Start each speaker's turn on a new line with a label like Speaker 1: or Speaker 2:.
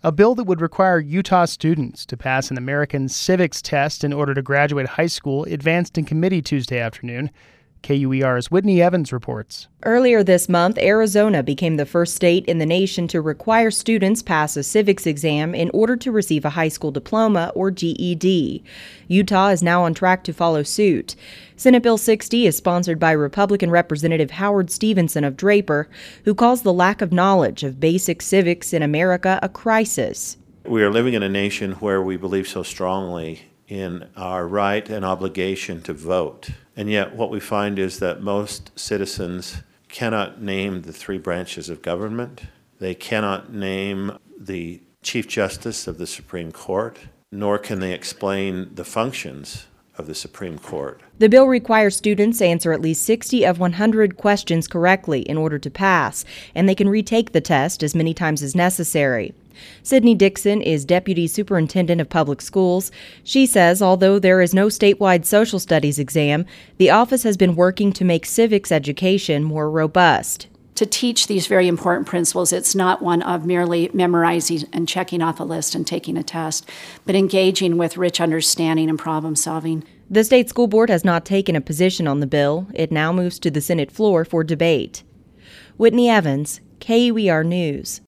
Speaker 1: A bill that would require Utah students to pass an American civics test in order to graduate high school advanced in committee Tuesday afternoon. KUER's Whitney Evans reports.
Speaker 2: Earlier this month, Arizona became the first state in the nation to require students pass a civics exam in order to receive a high school diploma or GED. Utah is now on track to follow suit. Senate Bill 60 is sponsored by Republican Representative Howard Stevenson of Draper, who calls the lack of knowledge of basic civics in America a crisis.
Speaker 3: We are living in a nation where we believe so strongly in our right and obligation to vote. And yet what we find is that most citizens cannot name the three branches of government. They cannot name the Chief Justice of the Supreme Court, nor can they explain the functions of the Supreme Court.
Speaker 2: The bill requires students answer at least 60 of 100 questions correctly in order to pass, and they can retake the test as many times as necessary. Sydney Dixon is Deputy Superintendent of Public Schools. She says although there is no statewide social studies exam, the office has been working to make civics education more robust.
Speaker 4: To teach these very important principles, it's not one of merely memorizing and checking off a list and taking a test, but engaging with rich understanding and problem solving.
Speaker 2: The state school board has not taken a position on the bill. It now moves to the Senate floor for debate. Whitney Evans, KUER News.